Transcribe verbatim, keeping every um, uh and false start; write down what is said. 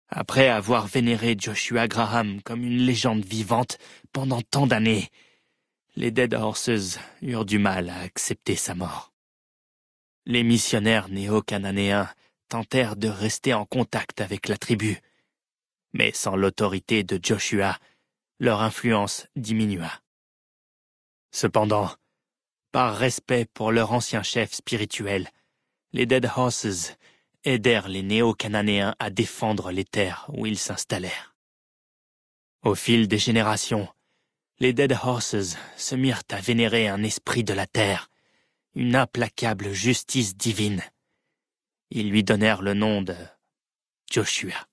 Après avoir vénéré Joshua Graham comme une légende vivante pendant tant d'années, les Dead Horses eurent du mal à accepter sa mort. Les missionnaires néo-cananéens tentèrent de rester en contact avec la tribu, mais sans l'autorité de Joshua, leur influence diminua. Cependant, par respect pour leur ancien chef spirituel, les Dead Horses aidèrent les néo-cananéens à défendre les terres où ils s'installèrent. Au fil des générations, les Dead Horses se mirent à vénérer un esprit de la terre, une implacable justice divine. Ils lui donnèrent le nom de Joshua.